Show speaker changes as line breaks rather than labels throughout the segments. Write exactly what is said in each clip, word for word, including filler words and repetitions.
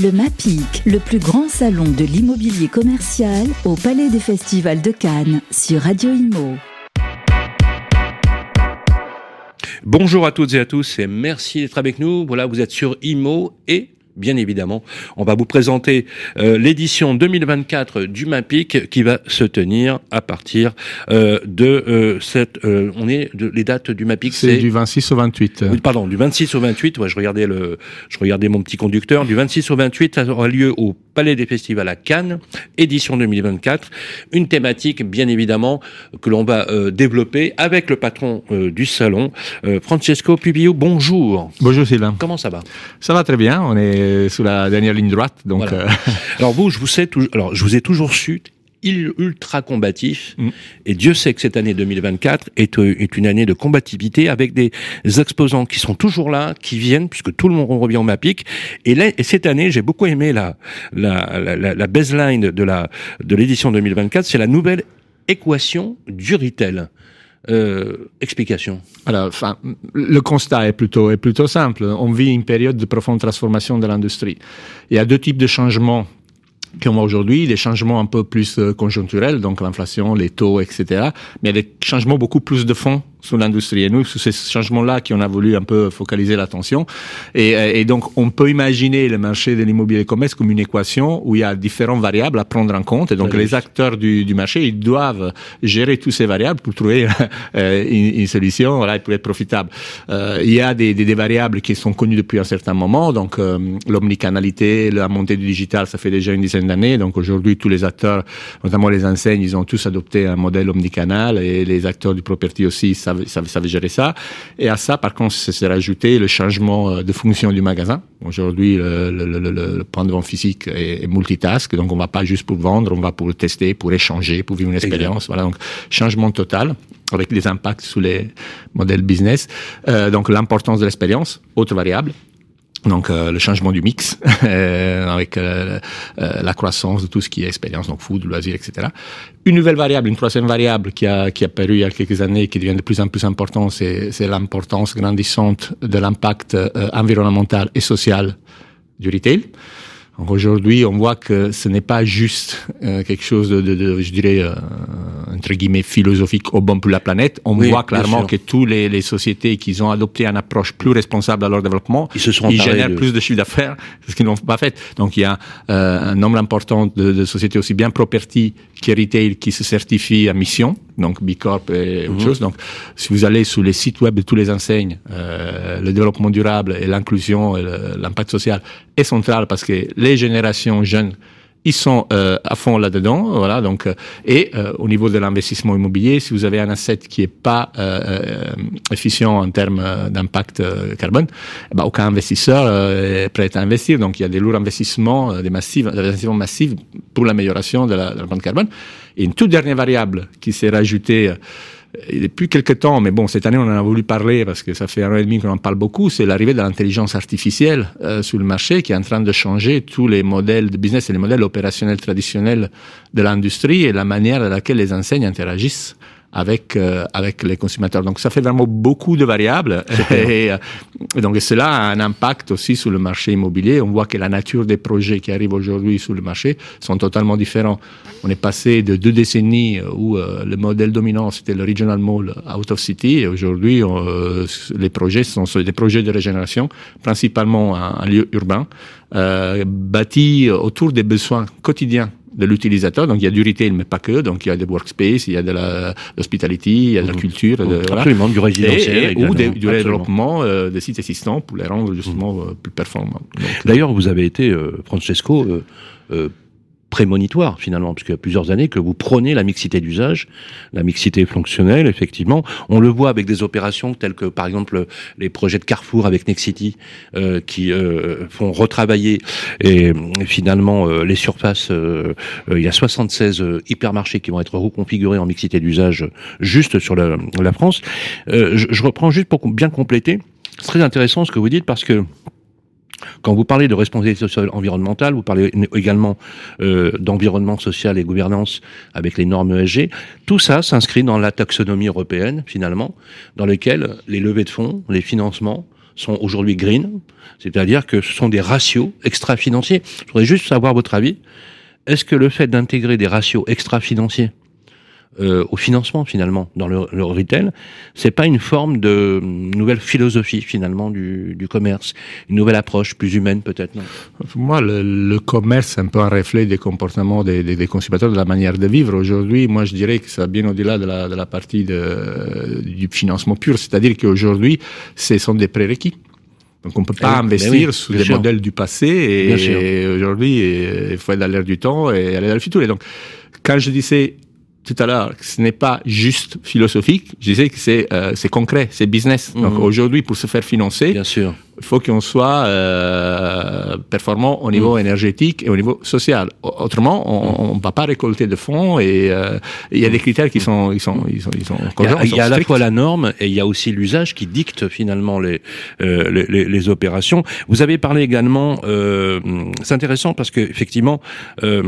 Le MAPIC, le plus grand salon de l'immobilier commercial au Palais des Festivals de Cannes sur Radio Imo.
Bonjour à toutes et à tous et merci d'être avec nous. Voilà, vous êtes sur Imo et bien évidemment, on va vous présenter euh, l'édition deux mille vingt-quatre du MAPIC qui va se tenir à partir euh, de euh, cette... Euh, on est de, les dates du MAPIC,
c'est... C'est du vingt-six au vingt-huit.
Oui, pardon, du vingt-six au vingt-huit. Ouais, je regardais le, je regardais mon petit conducteur. Du vingt-six au vingt-huit, ça aura lieu au Palais des Festivals à Cannes, édition deux mille vingt-quatre. Une thématique, bien évidemment, que l'on va euh, développer avec le patron euh, du salon, euh, Francesco Pubio. Bonjour.
Bonjour Sylvain.
Comment ça va?
Ça va très bien. On est sous la dernière ligne droite, donc.
Voilà.
Euh...
Alors vous, je vous sais, toujours, alors je vous ai toujours su ultra combatif, mm. et Dieu sait que cette année deux mille vingt-quatre est, est une année de combativité avec des exposants qui sont toujours là, qui viennent puisque tout le monde revient au MAPIC. Et, là, et cette année, j'ai beaucoup aimé la la la, la, la baseline de la de l'édition deux mille vingt-quatre, c'est la nouvelle équation du retail. Euh, explication.
Alors, enfin, le constat est plutôt est plutôt simple. On vit une période de profonde transformation de l'industrie. Il y a deux types de changements qu'on voit aujourd'hui, des changements un peu plus conjoncturels, donc l'inflation, les taux, et cetera. Mais il y a des changements beaucoup plus de fond sur l'industrie. Et nous, sur ces changements-là, qui on a voulu un peu focaliser l'attention. Et, et donc, on peut imaginer le marché de l'immobilier commerce comme une équation où il y a différentes variables à prendre en compte. Et donc, les acteurs du, du marché, ils doivent gérer toutes ces variables pour trouver euh, une, une solution, voilà, pour être profitable. Euh, il y a des, des, des variables qui sont connues depuis un certain moment. Donc, euh, l'omnicanalité, la montée du digital, ça fait déjà une dizaine d'années. Donc, aujourd'hui, tous les acteurs, notamment les enseignes, ils ont tous adopté un modèle omnicanal et les acteurs du property aussi, ça Ça savait gérer ça. Et à ça, par contre, s'est rajouté le changement de fonction du magasin. Aujourd'hui, le, le, le, le point de vente physique est, est multitask. Donc, on va pas juste pour vendre, on va pour le tester, pour échanger, pour vivre une expérience. Voilà. Donc, changement total avec des impacts sur les modèles business. Euh, donc, l'importance de l'expérience, autre variable. Donc euh, le changement du mix euh, avec euh, euh, la croissance de tout ce qui est expérience, donc food, loisirs, et cetera. Une nouvelle variable, une troisième variable qui a qui a apparu il y a quelques années, qui devient de plus en plus importante, c'est c'est l'importance grandissante de l'impact euh, environnemental et social du retail. Donc aujourd'hui, on voit que ce n'est pas juste euh, quelque chose de, de, de je dirais, euh, entre guillemets, philosophique au bon pour la planète. On oui, voit clairement que toutes les, les sociétés qui ont adopté une approche plus responsable à leur développement, ils, se sont ils génèrent de... plus de chiffre d'affaires que ce qu'ils n'ont pas fait. Donc il y a euh, un nombre important de, de sociétés aussi bien property que retail qui se certifient à mission, donc B Corp et autre mmh. chose. Donc si vous allez sur les sites web de tous les enseignes, euh, le développement durable et l'inclusion et le, l'impact social est central parce que les générations jeunes, ils sont euh, à fond là-dedans, voilà. Donc, euh, et euh, au niveau de l'investissement immobilier, si vous avez un asset qui est pas euh, euh, efficient en termes euh, d'impact euh, carbone, eh ben, aucun investisseur euh, est prêt à investir. Donc, il y a des lourds investissements, euh, des massifs, des investissements massifs pour l'amélioration de la, de l'empreinte carbone. Et une toute dernière variable qui s'est rajoutée euh, depuis quelques temps, mais bon, cette année, on en a voulu parler parce que ça fait un an et demi qu'on en parle beaucoup, c'est l'arrivée de l'intelligence artificielle euh, sur le marché qui est en train de changer tous les modèles de business et les modèles opérationnels traditionnels de l'industrie et la manière dans laquelle les enseignes interagissent avec euh, avec les consommateurs. Donc ça fait vraiment beaucoup de variables et, et donc cela a un impact aussi sur le marché immobilier. On voit que la nature des projets qui arrivent aujourd'hui sur le marché sont totalement différents. On est passé de deux décennies où euh, le modèle dominant c'était le regional mall out of city et aujourd'hui euh, les projets sont des projets de régénération principalement en, en lieu urbain euh, bâtis autour des besoins quotidiens de l'utilisateur. Donc il y a du retail mais pas que, donc il y a des workspace, il y a de la l'hospitality, il y a de la culture, mmh. de,
absolument voilà. Du résidentiel
et, et, ou des, du développement euh, des sites existants pour les rendre justement mmh. euh, plus performants. Donc,
d'ailleurs vous avez été euh, Francesco euh, euh, prémonitoire finalement, puisqu'il y a plusieurs années que vous prônez la mixité d'usage, la mixité fonctionnelle, effectivement. On le voit avec des opérations telles que, par exemple, les projets de Carrefour avec Nexity, euh, qui euh, font retravailler et finalement euh, les surfaces. Euh, euh, il y a soixante-seize euh, hypermarchés qui vont être reconfigurés en mixité d'usage juste sur la, la France. Euh, je, je reprends juste pour bien compléter. C'est très intéressant ce que vous dites parce que quand vous parlez de responsabilité sociale environnementale, vous parlez également euh, d'environnement social et gouvernance avec les normes E S G. Tout ça s'inscrit dans la taxonomie européenne, finalement, dans laquelle les levées de fonds, les financements sont aujourd'hui green, c'est-à-dire que ce sont des ratios extra-financiers. Je voudrais juste savoir votre avis. Est-ce que le fait d'intégrer des ratios extra-financiers euh, au financement, finalement, dans le, le retail, c'est pas une forme de nouvelle philosophie, finalement, du, du commerce, une nouvelle approche plus humaine, peut-être, non?
Pour moi, le, le commerce, c'est un peu un reflet des comportements des, des, des consommateurs, de la manière de vivre. Aujourd'hui, moi, je dirais que ça va bien au-delà de la, de la partie de, du financement pur. C'est-à-dire qu'aujourd'hui, ce sont des prérequis. Donc, on peut pas oui, investir oui, sous des sûr. modèles du passé et, et aujourd'hui, il faut être dans l'air du temps et aller dans le futur. Et donc, quand je disais tout à l'heure que ce n'est pas juste philosophique, je disais que c'est euh, c'est concret, c'est business. Mmh. Donc, aujourd'hui, pour se faire financer,
bien sûr,
il faut qu'on soit euh, performant au niveau mmh. énergétique et au niveau social. Autrement, on ne va pas récolter de fonds et euh, il y a des critères qui sont, ils sont, ils sont, ils sont
Il y a, il y a à la fois la norme et il y a aussi l'usage qui dicte finalement les, euh, les, les, les opérations. Vous avez parlé également, euh, c'est intéressant parce que effectivement, euh,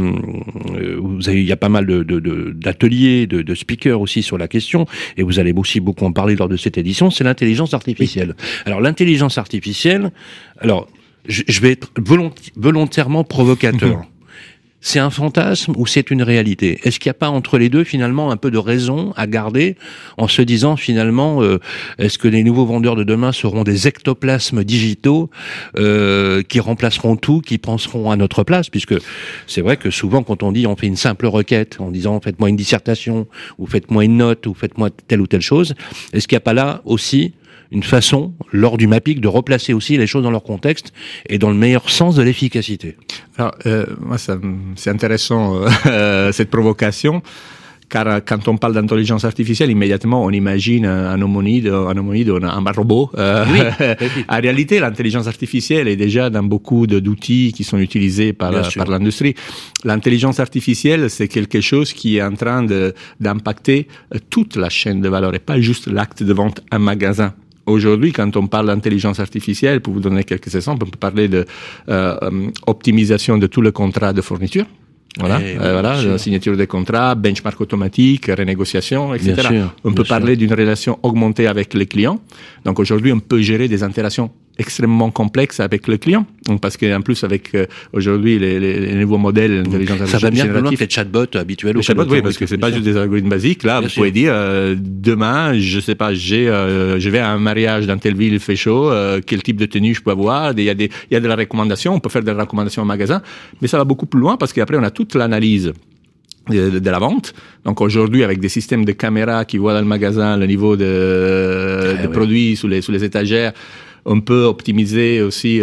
vous avez, il y a pas mal de, de, de, d'ateliers, de, de speakers aussi sur la question et vous allez aussi beaucoup en parler lors de cette édition. C'est l'intelligence artificielle. Oui. Alors l'intelligence artificielle. Alors, je, je vais être volonti- volontairement provocateur. Mmh. C'est un fantasme ou c'est une réalité? Est-ce qu'il n'y a pas entre les deux finalement un peu de raison à garder en se disant finalement euh, est-ce que les nouveaux vendeurs de demain seront des ectoplasmes digitaux euh, qui remplaceront tout, qui penseront à notre place? Puisque c'est vrai que souvent quand on dit on fait une simple requête en disant faites-moi une dissertation ou faites-moi une note ou faites-moi telle ou telle chose, est-ce qu'il n'y a pas là aussi une façon, lors du mapping, de replacer aussi les choses dans leur contexte et dans le meilleur sens de l'efficacité?
Alors, euh, moi, ça, c'est intéressant, euh, cette provocation, car quand on parle d'intelligence artificielle, immédiatement, on imagine un homonide, un homonide, un robot. Euh, oui, en réalité, l'intelligence artificielle est déjà dans beaucoup de, d'outils qui sont utilisés par, par l'industrie. L'intelligence artificielle, c'est quelque chose qui est en train de, d'impacter toute la chaîne de valeur et pas juste l'acte de vente à magasin. Aujourd'hui, quand on parle d'intelligence artificielle, pour vous donner quelques exemples, on peut parler de euh, optimisation de tout le contrat de fourniture. Voilà, eh, euh, voilà, la signature des contrats, benchmark automatique, renégociation, et cetera. Sûr, on peut parler sûr. d'une relation augmentée avec les clients. Donc aujourd'hui, on peut gérer des interactions extrêmement complexes avec le client. Donc parce qu'en plus avec euh, aujourd'hui les, les, les nouveaux modèles d'intelligence artificielle,
ça va bien plus loin que les chatbots habituels.
Les chatbots, oui, parce que c'est pas juste des algorithmes basiques. Là, bien vous sûr. pouvez dire euh, demain, je sais pas, j'ai, euh, je vais à un mariage dans telle ville, il fait chaud, euh, quel type de tenue je peux avoir. Il y a des, il y a de la recommandation. On peut faire des recommandations au magasin, mais ça va beaucoup plus loin parce qu'après on a toute l'analyse de, de la vente. Donc aujourd'hui, avec des systèmes de caméras qui voient dans le magasin le niveau de, eh de oui. produits sous les sous les étagères. On peut optimiser aussi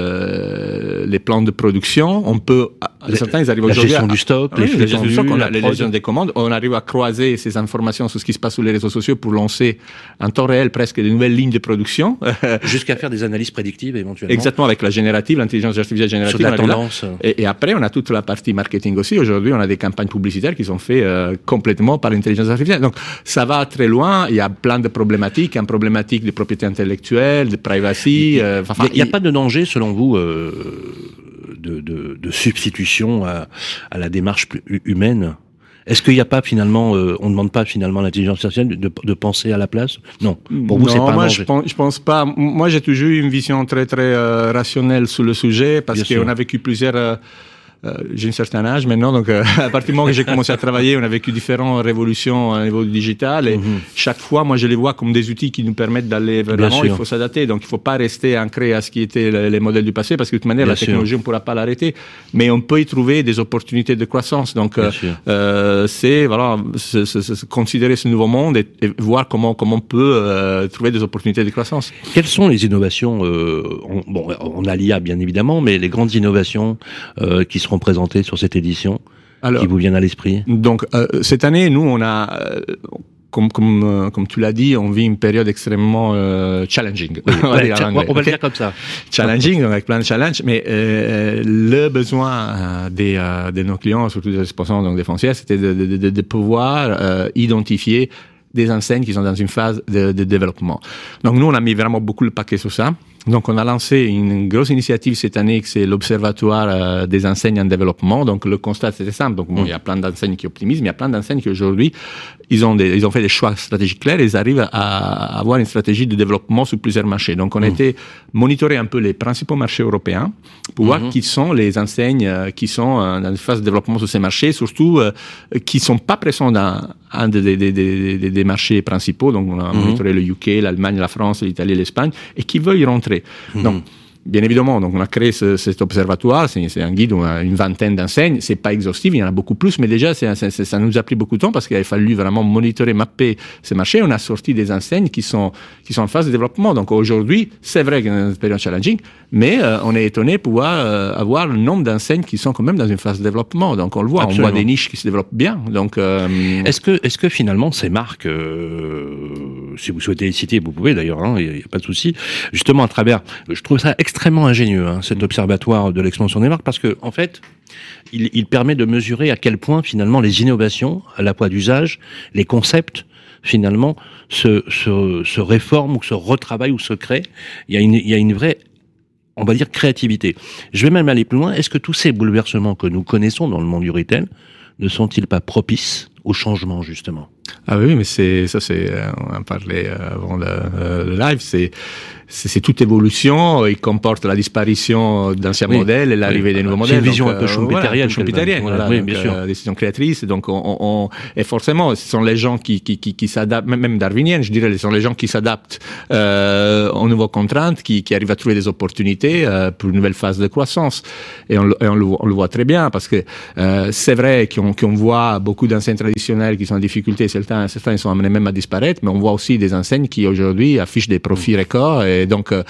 euh, les plans de production. On peut,
les, certains, ils arrivent la aujourd'hui gestion à, du stock,
ah, les, oui, les gestion du stock, on a les gestion des commandes. On arrive à croiser ces informations sur ce qui se passe sur les réseaux sociaux pour lancer en temps réel presque de nouvelles lignes de production.
Jusqu'à faire des analyses prédictives éventuellement.
Exactement, avec la générative, l'intelligence artificielle générative.
Sur la tendance.
Et, et après, on a toute la partie marketing aussi. Aujourd'hui, on a des campagnes publicitaires qui sont faites euh, complètement par l'intelligence artificielle. Donc, ça va très loin. Il y a plein de problématiques, une problématique de propriété intellectuelle, de privacy. Il
euh, n'y a, a pas de danger, selon vous, euh, de, de, de substitution à, à la démarche humaine? Est-ce qu'il n'y a pas finalement, euh, on ne demande pas finalement à l'intelligence artificielle de, de penser à la place? Non. Pour vous,
non,
c'est pas
moi,
un
je pense, je pense pas. Moi, j'ai toujours eu une vision très très euh, rationnelle sur le sujet parce Bien qu'on sûr. a vécu plusieurs. Euh, Euh, j'ai un certain âge maintenant, donc euh, à partir du moment que j'ai commencé à travailler, on a vécu différentes révolutions au niveau du digital et mm-hmm. chaque fois, moi, je les vois comme des outils qui nous permettent d'aller vers l'avant. Il faut s'adapter, donc il ne faut pas rester ancré à ce qui était le, les modèles du passé, parce que de toute manière, Bien la technologie, sûr. on ne pourra pas l'arrêter, mais on peut y trouver des opportunités de croissance. Donc, euh, euh, c'est voilà, c'est, c'est, c'est considérer ce nouveau monde et, et voir comment comment on peut euh, trouver des opportunités de croissance.
Quelles sont les innovations euh, on, Bon, on a l'I A bien évidemment, mais les grandes innovations euh, qui seront présentées sur cette édition, Alors, qui vous viennent à l'esprit?
Donc, euh, cette année, nous, on a, euh, comme, comme, euh, comme tu l'as dit, on vit une période extrêmement euh, challenging.
Oui, on va, ouais, cha- on va okay. le dire comme ça.
Challenging, donc avec plein de challenges, mais euh, le besoin euh, des, euh, de nos clients, surtout des responsables donc des foncières, c'était de, de, de, de pouvoir euh, identifier des enseignes qui sont dans une phase de, de développement. Donc nous, on a mis vraiment beaucoup le paquet sur ça. Donc, on a lancé une grosse initiative cette année, que c'est l'Observatoire euh, des enseignes en développement. Donc, le constat, c'était simple. Donc, bon, mmh. il y a plein d'enseignes qui optimisent, mais il y a plein d'enseignes qui, aujourd'hui, ils ont des, ils ont fait des choix stratégiques clairs et ils arrivent à avoir une stratégie de développement sur plusieurs marchés. Donc, on a mmh. été monitorer un peu les principaux marchés européens pour mmh. voir qui sont les enseignes euh, qui sont euh, dans une phase de développement sur ces marchés, surtout euh, qui sont pas présents dans un des, des, des, des, des marchés principaux. Donc, on a mmh. monitoré le U K, l'Allemagne, la France, l'Italie, l'Espagne, et qui veulent y rentrer. Mmh. Donc, bien évidemment, donc on a créé ce, cet observatoire, c'est, c'est un guide, on a une vingtaine d'enseignes, c'est pas exhaustif, il y en a beaucoup plus, mais déjà c'est, c'est, ça nous a pris beaucoup de temps parce qu'il a fallu vraiment monitorer, mapper ces marchés. On a sorti des enseignes qui sont qui sont en phase de développement. Donc aujourd'hui, c'est vrai qu'il y a une période challenging, mais euh, on est étonné de pouvoir euh, avoir le nombre d'enseignes qui sont quand même dans une phase de développement. Donc on le voit, Absolument. On voit des niches qui se développent bien. Donc euh,
est-ce que est-ce que finalement ces marques, euh, si vous souhaitez les citer, vous pouvez d'ailleurs, il hein, n'y a, a pas de souci. Justement à travers, je trouve ça extrêmement ingénieux, hein, cet observatoire de l'expansion des marques, parce que en fait, il, il permet de mesurer à quel point finalement les innovations, à la fois d'usage, les concepts, finalement, se, se, se réforment ou se retravaillent ou se créent. Il y a une, il y a une vraie, on va dire, créativité. Je vais même aller plus loin. Est-ce que tous ces bouleversements que nous connaissons dans le monde du retail ne sont-ils pas propices au changement, justement?
Ah oui, mais c'est ça, c'est on en parlait avant le, le live. C'est, c'est c'est toute évolution. Il comporte la disparition d'anciens oui. modèles et l'arrivée oui. des nouveaux modèles.
C'est une vision
donc,
un peu schumpeterienne,
schumpeterienne. Voilà, voilà, oui, donc, bien sûr. Euh, décision créatrice. Donc, on, on, et forcément, ce sont les gens qui qui qui, qui s'adaptent, même darwiniennes, je dirais, ce sont les gens qui s'adaptent euh, aux nouvelles contraintes, qui qui arrivent à trouver des opportunités euh, pour une nouvelle phase de croissance. Et on, et on, le, on le voit très bien parce que euh, c'est vrai qu'on qu'on voit beaucoup d'enseignes traditionnelles qui sont en difficulté. Certains, certains ils sont amenés même à disparaître, mais on voit aussi des enseignes qui aujourd'hui affichent des profits records et donc euh,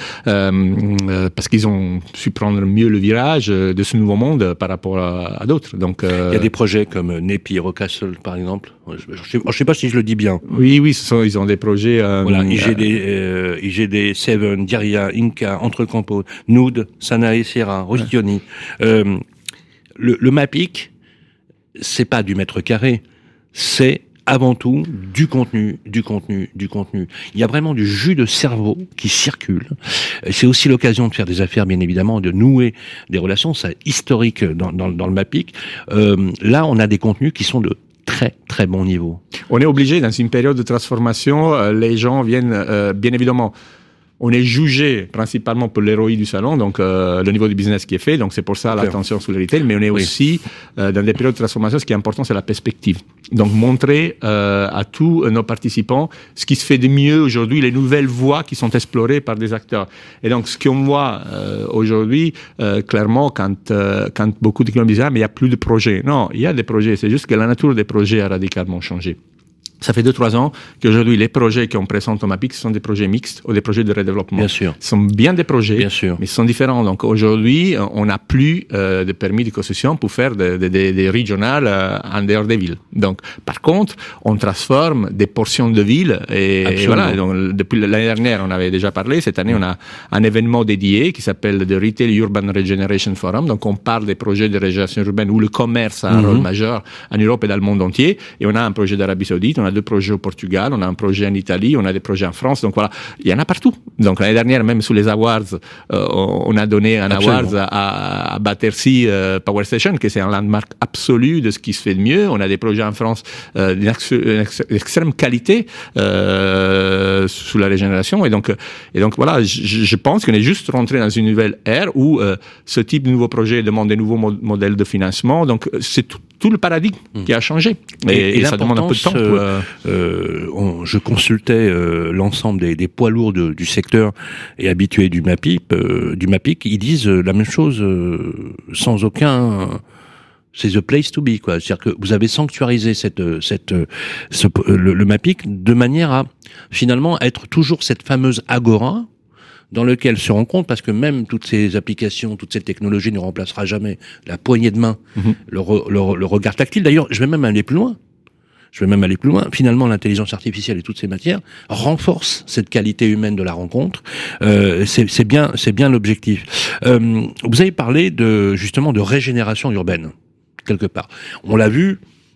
euh, parce qu'ils ont su prendre mieux le virage de ce nouveau monde par rapport à, à d'autres. Donc euh,
il y a des projets comme Nepi et Rocastle par exemple. Je ne sais, sais pas si je le dis bien.
Oui, oui, ce sont, ils ont des projets. Euh,
voilà, I G D, euh, I G D, Seven, Diria, Inca, Entrecampo, Nude, Sanae, Sierra, Rostioni. Ouais. Euh, le, le MAPIC, c'est pas du mètre carré, c'est avant tout du contenu, du contenu, du contenu. Il y a vraiment du jus de cerveau qui circule. C'est aussi l'occasion de faire des affaires, bien évidemment, de nouer des relations. C'est historique dans, dans, dans le MAPIC. Euh, là, on a des contenus qui sont de très très bon niveau.
On est obligé, dans une période de transformation, euh, les gens viennent, euh, bien évidemment, on est jugé principalement pour l'R O I du salon, donc euh, le niveau du business qui est fait, donc c'est pour ça l'attention sur le retail, mais on est oui. aussi euh, dans des périodes de transformation, ce qui est important, c'est la perspective. Donc montrer euh, à tous nos participants ce qui se fait de mieux aujourd'hui, les nouvelles voies qui sont explorées par des acteurs. Et donc ce qu'on voit euh, aujourd'hui, euh, clairement, quand, euh, quand beaucoup de clients disent « Ah, mais il n'y a plus de projets ». Non, il y a des projets, c'est juste que la nature des projets a radicalement changé. Ça fait deux, trois ans qu'aujourd'hui, les projets qu'on présente au MAPIC, ce sont des projets mixtes ou des projets de redéveloppement.
Bien sûr.
Ce sont bien des projets,
bien sûr.
mais ils sont différents. Donc aujourd'hui, on n'a plus euh, de permis de concession pour faire des de, de, de régionales euh, en dehors des villes. Donc, par contre, on transforme des portions de villes et, et voilà. Donc, depuis l'année dernière, on avait déjà parlé. Cette année, on a un événement dédié qui s'appelle The Retail Urban Regeneration Forum. Donc, on parle des projets de régénération urbaine où le commerce a un mm-hmm. rôle majeur en Europe et dans le monde entier. Et on a un projet d'Arabie Saoudite. On a deux projets au Portugal, on a un projet en Italie, on a des projets en France, donc voilà, il y en a partout. Donc l'année dernière, même sous les awards, euh, on a donné un Absolument. award à, à Battersea euh, Power Station, que c'est un landmark absolu de ce qui se fait de mieux. On a des projets en France euh, d'une ex- ex- extrême qualité euh, sous la régénération, et donc et donc voilà, je, je pense qu'on est juste rentré dans une nouvelle ère où euh, ce type de nouveaux projets demande des nouveaux mo- modèles de financement. Donc c'est tout, tout le paradigme mmh. qui a changé, et, et, et ça demande un peu de temps. Pour, euh,
Euh, on, je consultais euh, l'ensemble des, des poids lourds de, du secteur et habitués du MAPIC, euh, du MAPIC, ils disent euh, la même chose euh, sans aucun. C'est the place to be, quoi. C'est-à-dire que vous avez sanctuarisé cette, cette, ce, le, le MAPIC de manière à finalement être toujours cette fameuse agora dans lequel se rencontre, parce que même toutes ces applications, toutes ces technologies ne remplacera jamais la poignée de main, mm-hmm. le, re, le, le regard tactile. D'ailleurs, je vais même aller plus loin. Je vais même aller plus loin. Finalement, l'intelligence artificielle et toutes ces matières renforcent cette qualité humaine de la rencontre. Euh, c'est, c'est bien, c'est bien l'objectif. Euh, vous avez parlé de justement de régénération urbaine quelque part. On l'a vu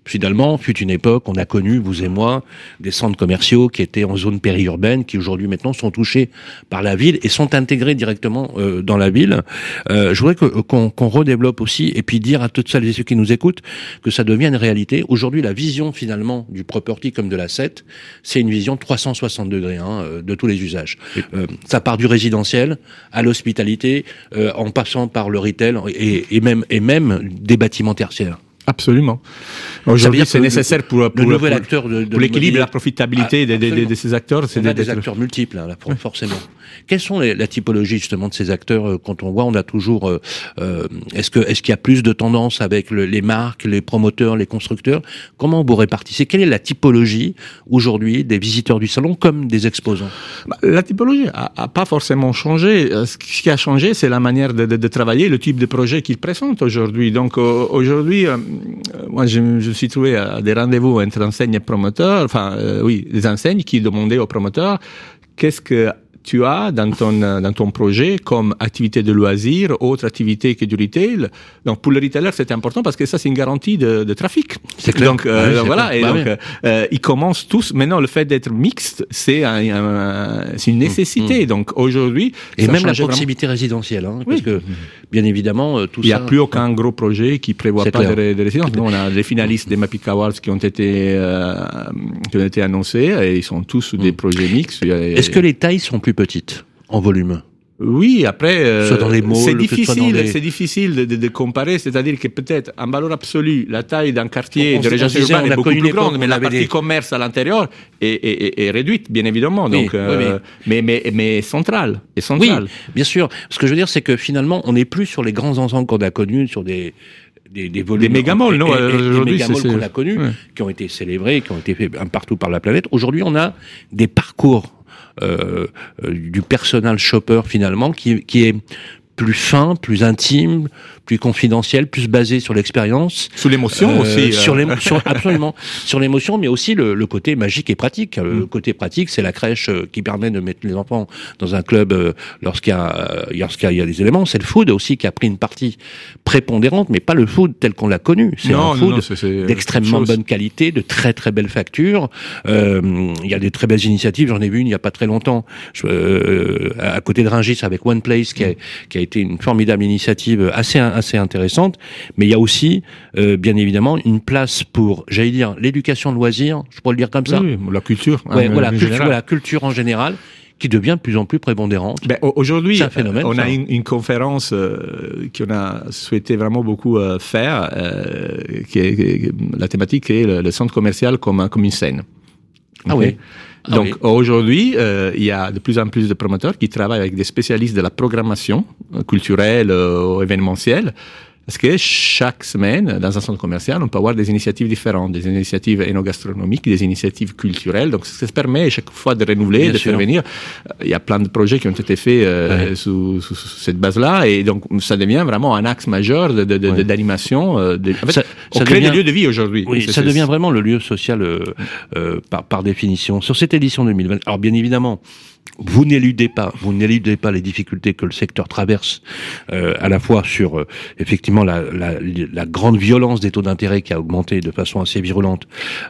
finalement, fut une époque, on a connu, vous et moi, des centres commerciaux qui étaient en zone périurbaine, qui aujourd'hui maintenant sont touchés par la ville et sont intégrés directement euh, dans la ville. Euh, je voudrais que, qu'on, qu'on redéveloppe aussi, et puis dire à toutes celles et ceux qui nous écoutent que ça devient une réalité. Aujourd'hui, la vision finalement du property comme de l'asset, c'est une vision trois cent soixante degrés hein, de tous les usages. Euh, ça part du résidentiel à l'hospitalité, euh, en passant par le retail et, et même et même des bâtiments tertiaires.
Absolument. Aujourd'hui, c'est nécessaire pour, pour,
le nouvel
pour,
acteur de, de
pour l'équilibre et la profitabilité ah, de, de, de, de ces acteurs.
C'est des, des acteurs multiples, hein, là, forcément. Quelles sont les, la typologie justement de ces acteurs euh, quand on voit, on a toujours. Euh, euh, est-ce que est-ce qu'il y a plus de tendance avec le, les marques, les promoteurs, les constructeurs? Comment vous répartissez? Quelle est la typologie aujourd'hui des visiteurs du salon comme des exposants?
Bah, la typologie a, a pas forcément changé. Ce qui a changé, c'est la manière de, de, de travailler, le type de projet qu'ils présentent aujourd'hui. Donc euh, aujourd'hui. Euh, Moi, je me suis trouvé à des rendez-vous entre enseignes et promoteurs, enfin, euh, oui, des enseignes qui demandaient aux promoteurs qu'est-ce que tu as dans ton, dans ton projet comme activité de loisir, autre activité que du retail. Donc, pour le retailer, c'est important parce que ça, c'est une garantie de, de trafic.
C'est clair.
Donc, euh,
oui,
donc voilà. Et
bah
donc,
oui.
euh, ils commencent tous. Maintenant, le fait d'être mixte, c'est un, un, c'est une nécessité. Mmh. Donc, aujourd'hui.
Et même la proximité vraiment... résidentielle, hein, parce oui. que, bien évidemment, tout ça.
Il n'y a plus aucun gros projet qui prévoit pas de, de résidence. Nous, on a des finalistes des Mapic Awards qui ont été, euh, qui ont été annoncés et ils sont tous mmh. des projets mixtes.
Est-ce que les tailles sont plus petites en volume?
Oui, après, euh,
dans les malls,
c'est difficile,
les...
c'est difficile de, de, de comparer, c'est-à-dire que peut-être, en valeur absolue, la taille d'un quartier on, de région urbaine est beaucoup plus grande, mais la partie des... commerce à l'intérieur est, est, est, est réduite, bien évidemment,
oui,
donc, euh, oui, mais, mais, mais centrale, est centrale.
Oui, bien sûr. Ce que je veux dire, c'est que finalement, on n'est plus sur les grands ensembles qu'on a connus, sur des, des, des volumes.
Des mégamalls, non,
et, et,
aujourd'hui,
des mégamalls qu'on a connus, ouais. qui ont été célébrés, qui ont été faits partout par la planète. Aujourd'hui, on a des parcours Euh, euh, du personal shopper finalement qui, qui est plus fin, plus intime, plus confidentiel, plus basé sur l'expérience.
Sur l'émotion euh, aussi.
Sur les, sur, absolument. Sur l'émotion, mais aussi le, le côté magique et pratique. Le mmh. côté pratique, c'est la crèche qui permet de mettre les enfants dans un club lorsqu'il y a, lorsqu'il y a des éléments. C'est le food aussi qui a pris une partie prépondérante, mais pas le food tel qu'on l'a connu. C'est non, un food non, non, c'est, c'est d'extrêmement bonne qualité, de très très belle facture. Euh, il y a des très belles initiatives. J'en ai vu une il y a pas très longtemps, je, euh, à côté de Rungis avec One Place, qui a, qui a été une formidable initiative assez assez intéressante, mais il y a aussi euh, bien évidemment une place pour, j'allais dire, l'éducation de loisirs, je pourrais le dire comme ça.
Oui, la culture.
Ouais, hein, voilà, culture, la culture en général, qui devient de plus en plus prépondérante.
Ben, aujourd'hui,
c'est un phénomène,
on
ça.
a une, une conférence euh, qu'on a souhaité vraiment beaucoup euh, faire, euh, qui est, qui, la thématique est le, le centre commercial comme, comme une scène.
Ah okay. oui. Ah
Donc
oui.
aujourd'hui, euh, il y a de plus en plus de promoteurs qui travaillent avec des spécialistes de la programmation culturelle euh, ou événementielle. Parce que chaque semaine, dans un centre commercial, on peut avoir des initiatives différentes, des initiatives énogastronomiques, des initiatives culturelles. Donc, ça se permet chaque fois de renouveler, Bien de sûr. faire venir. Il y a plein de projets qui ont été faits euh, ouais. sous, sous, sous cette base-là. Et donc, ça devient vraiment un axe majeur de, de, de, ouais. d'animation. De, en fait, ça, on ça crée devient, des lieux de vie aujourd'hui.
Oui, c'est, ça c'est, devient vraiment le lieu social euh, euh, par, par définition. Sur cette édition deux mille vingt, alors bien évidemment, vous n'éludez pas, vous n'éludez pas les difficultés que le secteur traverse, euh, à la fois sur euh, effectivement la, la, la grande violence des taux d'intérêt qui a augmenté de façon assez virulente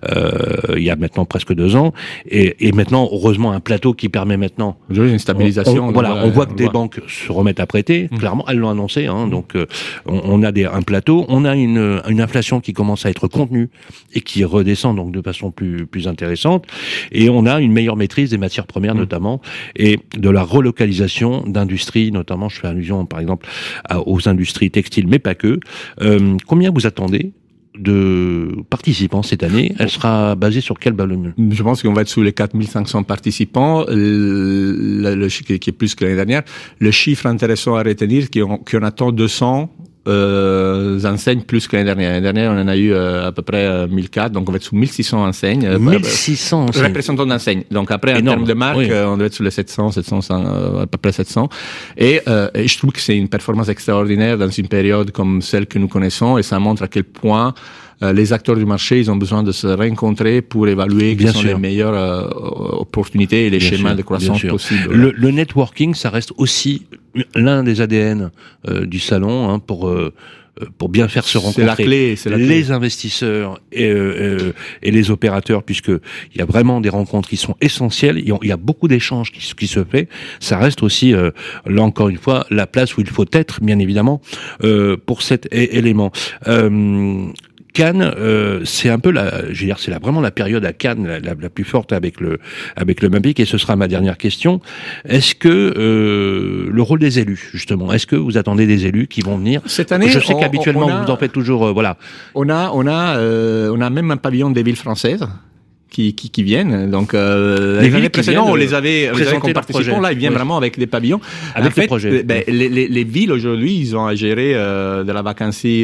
euh, il y a maintenant presque deux ans, et, et maintenant heureusement un plateau qui permet maintenant
une stabilisation.
On, on, voilà, on voit que des voit. banques se remettent à prêter. Mmh. Clairement, elles l'ont annoncé. Hein, mmh. Donc euh, on, on a des, un plateau, on a une, une inflation qui commence à être contenue et qui redescend donc de façon plus plus intéressante, et on a une meilleure maîtrise des matières premières mmh. notamment, et de la relocalisation d'industries, notamment je fais allusion par exemple à, aux industries textiles, mais pas que. Euh, combien vous attendez de participants cette année? Elle sera basée sur quel volume?
Je pense qu'on va être sous les quatre mille cinq cents participants, le, le, le, qui est plus que l'année dernière. Le chiffre intéressant à retenir, c'est qu'on, qu'on attend deux cents Euh, enseignes plus que l'année dernière. L'année dernière, on en a eu euh, à peu près euh, mille quatre, donc on va être sous mille six cents enseignes.
mille six cents enseignes.
Représentants d'enseignes. Donc après, Énorme. en termes de marque, oui. euh, on doit être sur les sept cents, sept cents, euh, à peu près sept cents. Et, euh, et je trouve que c'est une performance extraordinaire dans une période comme celle que nous connaissons, et ça montre à quel point euh, les acteurs du marché, ils ont besoin de se rencontrer pour évaluer quelles sont les meilleures euh, opportunités et les bien schémas sûr, de croissance possibles.
Le, le networking, ça reste aussi l'un des A D N euh, du salon, hein, pour euh, pour bien faire se rencontrer
c'est la clé, c'est la clé.
les investisseurs et, euh, et les opérateurs, puisque il y a vraiment des rencontres qui sont essentielles. Il y a beaucoup d'échanges qui, qui se fait. Ça reste aussi, euh, là encore une fois, la place où il faut être, bien évidemment, euh, pour cet é- élément. Euh, Cannes, euh, c'est un peu la, je veux dire, c'est la, vraiment la période à Cannes la, la, la plus forte avec le avec le MAPIC, et ce sera ma dernière question. Est-ce que euh, le rôle des élus, justement, est-ce que vous attendez des élus qui vont venir
cette année?
Je sais
on,
qu'habituellement
on a,
vous en faites toujours, euh, voilà.
On a on a euh, on a même un pavillon des villes françaises. Qui, qui, qui viennent. Donc, euh, les années précédentes, on les avait, on les avait comme participants. Là, ils viennent oui. vraiment avec des pavillons.
Avec
en fait,
des projets.
Ben, les, les, les villes, aujourd'hui, ils ont à gérer euh, de la vacancie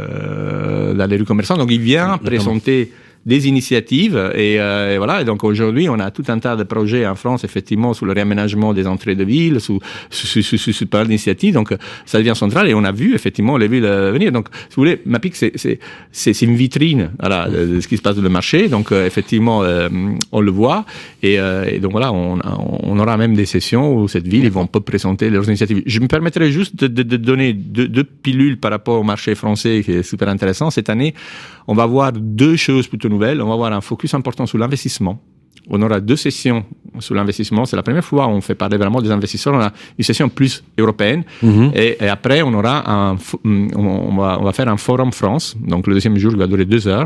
euh, dans les rues commerçantes. Donc, ils viennent présenter des initiatives et, euh, et voilà. Et donc aujourd'hui, on a tout un tas de projets en France, effectivement, sur le réaménagement des entrées de ville, sous sous sous, sous, sous pas d'initiatives. Donc ça devient central et on a vu effectivement les villes venir. Donc si vous voulez, MAPIC c'est c'est c'est, c'est une vitrine, voilà, de, de ce qui se passe dans le marché. Donc euh, effectivement, euh, on le voit et, euh, et donc voilà, on on aura même des sessions où cette ville ils vont pas présenter leurs initiatives. Je me permettrai juste de, de, de donner deux, deux pilules par rapport au marché français qui est super intéressant cette année. On va voir deux choses plutôt nouvelles. On va avoir un focus important sur l'investissement. On aura deux sessions sur l'investissement. C'est la première fois où on fait parler vraiment des investisseurs. On a une session plus européenne. Mm-hmm. Et, et après, on aura un, on va, on va faire un forum France. Donc, le deuxième jour, il va durer deux heures.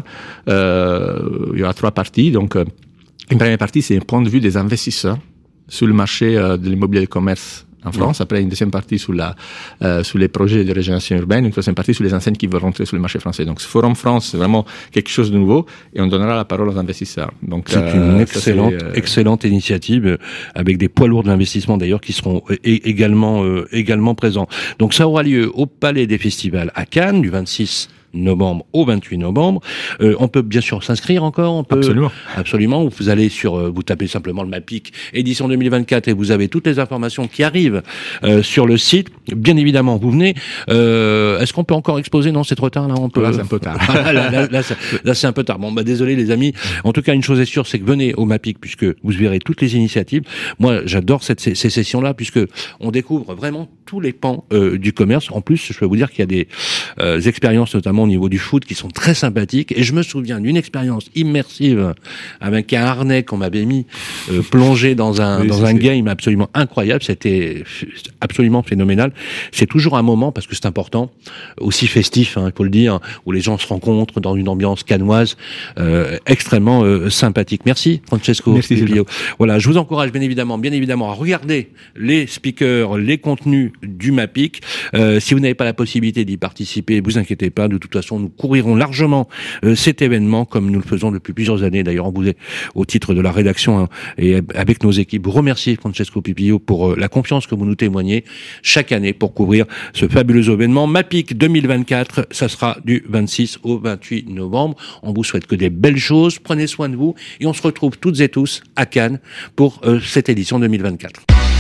Euh, il y aura trois parties. Donc, une première partie, c'est un point de vue des investisseurs sur le marché de l'immobilier de commerce en France. Après, une deuxième partie sur la, euh, sur les projets de régénération urbaine, une troisième partie sur les enseignes qui veulent rentrer sur le marché français. Donc, ce Forum France, c'est vraiment quelque chose de nouveau et on donnera la parole aux investisseurs. Donc,
c'est euh, une excellente, ça, c'est, euh... excellente initiative avec des poids lourds d'investissement d'ailleurs qui seront également, euh, également présents. Donc, ça aura lieu au Palais des Festivals à Cannes du vingt-six novembre au vingt-huit novembre. Euh, on peut bien sûr s'inscrire encore. On peut,
absolument.
Absolument. Vous allez sur, euh, vous tapez simplement le MAPIC édition deux mille vingt-quatre et vous avez toutes les informations qui arrivent euh, sur le site. Bien évidemment, vous venez. Euh, est-ce qu'on peut encore exposer? Non, c'est trop tard là. On peut.
Là, c'est un peu tard.
là, là, là, là, c'est, là, c'est un peu tard. Bon, bah désolé les amis. En tout cas, une chose est sûre, c'est que venez au MAPIC puisque vous verrez toutes les initiatives. Moi, j'adore cette, ces, ces sessions-là puisque on découvre vraiment tous les pans euh, du commerce. En plus, je peux vous dire qu'il y a des euh, expériences, notamment au niveau du foot, qui sont très sympathiques. Et je me souviens d'une expérience immersive avec un harnais qu'on m'avait mis euh, plongé dans un oui, dans un game absolument incroyable. C'était absolument phénoménal. C'est toujours un moment, parce que c'est important, aussi festif, hein, il faut le dire, où les gens se rencontrent dans une ambiance cannoise euh, extrêmement euh, sympathique. Merci Francesco.
Merci Silvio.
Voilà, je vous encourage bien évidemment, bien évidemment, à regarder les speakers, les contenus du MAPIC. Euh, si vous n'avez pas la possibilité d'y participer, vous inquiétez pas. De toute façon, nous couvrirons largement euh, cet événement comme nous le faisons depuis plusieurs années. D'ailleurs, on voulait, au titre de la rédaction hein, et avec nos équipes, vous remercier Francesco Pipilio pour euh, la confiance que vous nous témoignez chaque année pour couvrir ce fabuleux événement. MAPIC deux mille vingt-quatre, ça sera du vingt-six au vingt-huit novembre. On vous souhaite que des belles choses. Prenez soin de vous et on se retrouve toutes et tous à Cannes pour euh, cette édition deux mille vingt-quatre.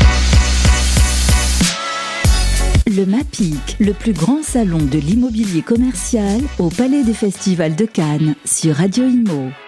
Le MAPIC, le plus grand salon de l'immobilier commercial au Palais des Festivals de Cannes sur Radio Imo.